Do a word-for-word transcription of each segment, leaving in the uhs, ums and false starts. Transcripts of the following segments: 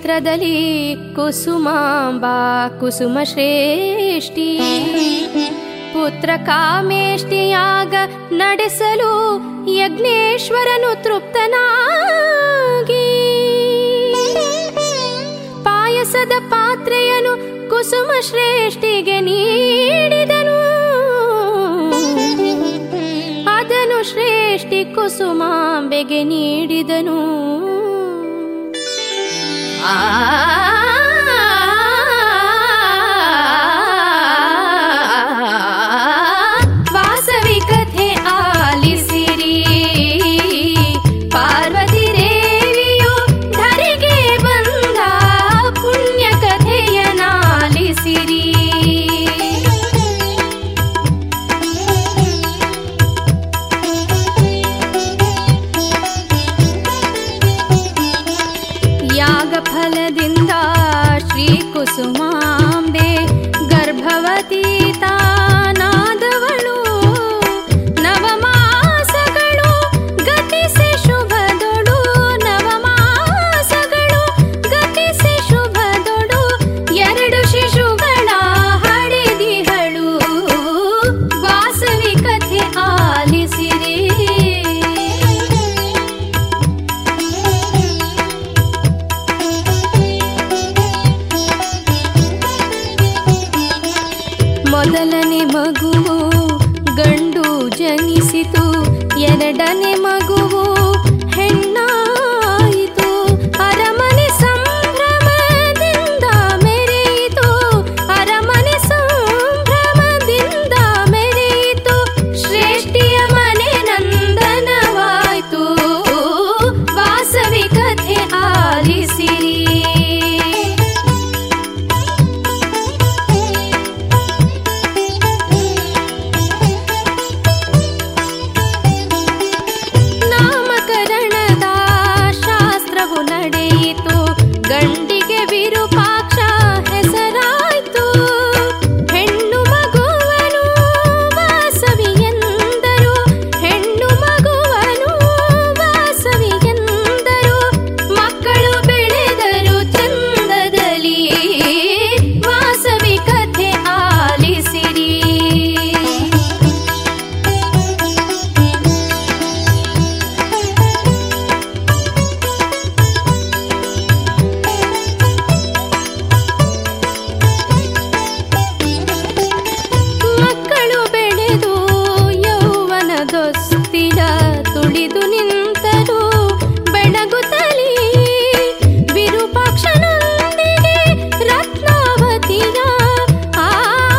ಕ್ಷೇತ್ರದಲ್ಲಿ ಕುಸುಮಾಂಬಾ ಕುಸುಮ ಶ್ರೇಷ್ಠಿ ಪುತ್ರ ಕಾಮೇಷ್ಟಿಯಾಗ ನಡೆಸಲು ಯಜ್ಞೇಶ್ವರನು ತೃಪ್ತನಾಗಿ ಪಾಯಸದ ಪಾತ್ರೆಯನ್ನು ಕುಸುಮ ಶ್ರೇಷ್ಠಿಗೆ ನೀಡಿದನು. ಅದನ್ನು ಶ್ರೇಷ್ಠಿ ಕುಸುಮಾಂಬೆಗೆ ನೀಡಿದನು. ಆ ವಾಸವಿ ಕಥೆ ಆಲಿಸಿರಿ, ಪಾರ್ವತಿ ದೇವಿಯು ಧರೆಗೆ ಬಂದ ಪುಣ್ಯ ಕಥೆಯನಾಲಿಸಿರಿ. ಯಾಗ ಫಲದಿಂದ ಶ್ರೀ ಕುಸುಮಾಂಬೆ ಗರ್ಭವತಿ ತಾನಾದವಳು. ನವಮಾಸಗಳು ಗತಿಸಿ ಶುಭದೊಡು, ನವಮಾಸಗಳು ಗತಿಸಿ ಶುಭದೊಡು ಎರಡು ಶಿಶುಗಳ ಹಡೆದಿಹಳು. ವಾಸವಿ ಕಥೆ ಆಲಿಸಿರಿ. ಮೊದಲನೇ ಮಗುವು ಗಂಡು ಜನಿಸಿತು, ಎರಡನೇ ಮಗುವು ಹೆಣ್ಣಾಯಿತು. ಅರಮನೆ ಸಂಭ್ರಮದಿಂದ ಮೆರೆಯಿತು, ಅರಮನೆ ಸಂಭ್ರಮದಿಂದ ಮೆರೆಯಿತು. ಶ್ರೇಷ್ಠಿಯ ಮನೆ ನಂದನವಾಯ್ತು. ವಾಸವಿ ಕಥೆ ಆಲಿಸಿರಿ. ಗಂಡಿಗೆ ವಿರೂಪಾಕ್ಷ ಹೆಸರಾಯ್ತು. ಹೆಣ್ಣು ಮಗುವನು ವಾಸವಿ ಎಂದರು, ಹೆಣ್ಣು ಮಗುವನು ವಾಸವಿ ಎಂದರು. ಮಕ್ಕಳು ಬೆಳೆದರು ಚಂದದಲ್ಲಿ. ವಾಸವಿ ಕಥೆ ಆಲಿಸಿರಿ. ದೊಸ್ತಿಲ ತುಳಿದು ನಿಂತರು ಬೆಳಗುತ್ತಲೀ ವಿರೂಪಾಕ್ಷನೊಂದಿಗೆ ರತ್ನಾವತಿಯ. ಆ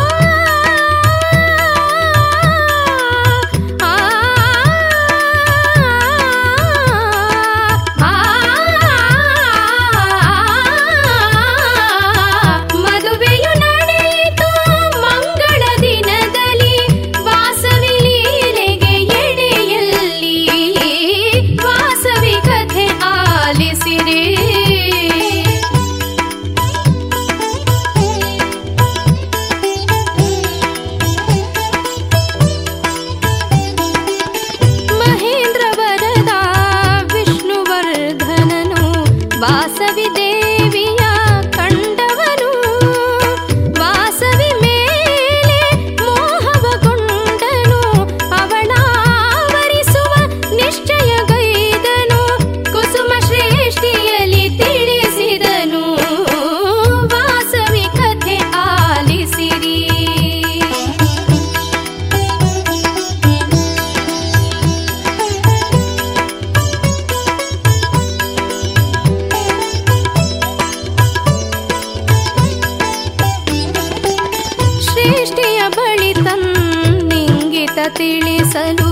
ಮದುವೆಯು ನಡೆಯಿತು ಮಂಗಳ ದಿನದಲ್ಲಿ. ವಾಸವಿ ವಾಸವಿ ಕಥೆ ಆಲಿಸಿರಿ. ಮಹೇಂದ್ರ ವರದ ವಿಷ್ಣುವರ್ಧನನು ವಾಸವಿ ದೇವಿಯ ಕಂಡವನು. ವಾಸವಿ ಮೇಲೆ ಮೋಹವಗೊಂಡನು, ಅವಳ ವರಿಸುವ ನಿಶ್ಚಯಗೈದನು. ಕುಸುಮ ಶ್ರೇಷ್ಠಿಯಲ್ಲಿ ತಿಳಿಸಿದನು. ವಾಸವಿ ಕಥೆ ಆಲಿಸಿರಿ. ಶ್ರೇಷ್ಠಿಯ ಬಳಿ ತನ್ನಿಂಗಿತ ತಿಳಿಸಲು